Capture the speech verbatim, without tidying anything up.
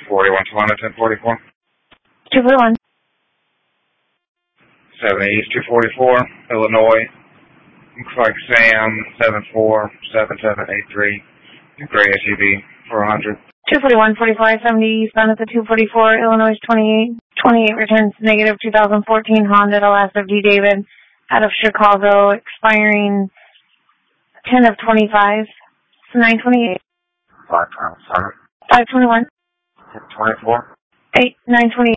forty-one Tawana, ten forty-four. two forty-one. seven East, two forty-four, Illinois. Looks like Sam, seven four seven seven eight three. Gray S U V, four hundred. two forty-one forty-five seventy eastbound at the two forty-four, Illinois twenty-eight. twenty-eight returns negative two thousand fourteen Honda, the last of D. David, out of Chicago, expiring ten of twenty-five. So nine twenty-eight. five twenty-seven. five twenty-one. twenty-four. eight, nine twenty-eight.